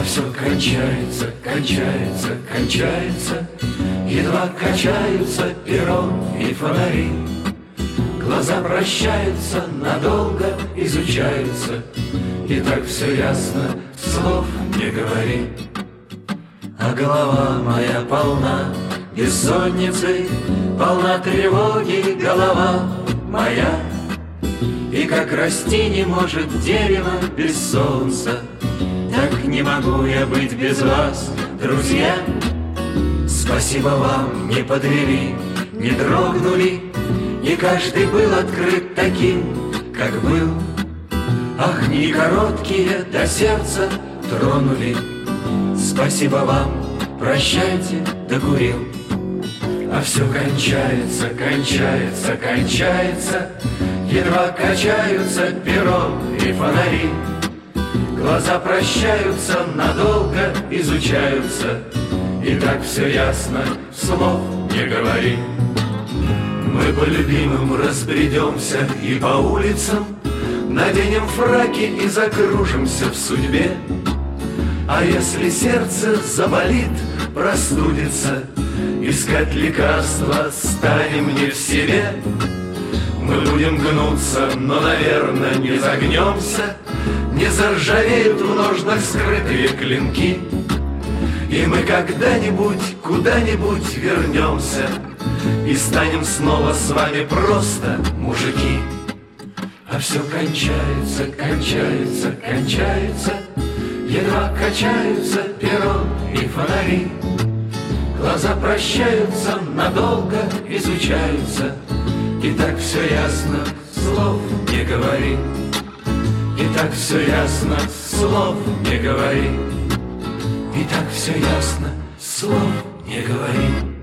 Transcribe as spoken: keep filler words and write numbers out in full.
все кончается, кончается, кончается, едва качаются перрон и фонари. Глаза прощаются, надолго изучаются, и так все ясно, слов не говори. А голова моя полна бессонницей, полна тревоги голова моя. И как расти не может дерево без солнца, так не могу я быть без вас, друзья. Спасибо вам, не подвели, не дрогнули, и каждый был открыт таким, как был. Ах, не короткие до сердца тронули. Спасибо вам, прощайте, докурил. А все кончается, кончается, кончается, едва качаются перрон и фонари. Глаза прощаются, надолго изучаются, и так все ясно, слов не говори. Мы по любимым разбредемся и по улицам, наденем фраки и закружимся в судьбе. А если сердце заболит, простудится, искать лекарства станем не в себе. Мы будем гнуться, но, наверное, не загнемся, не заржавеют в ножнах скрытые клинки. И мы когда-нибудь, куда-нибудь вернемся и станем снова с вами просто мужики. А все кончается, кончается, кончается, едва качаются перрон и фонари. Глаза прощаются, надолго изучаются, и так все ясно, слов не говори. И так все ясно, слов не говори. И так все ясно, слов не говори.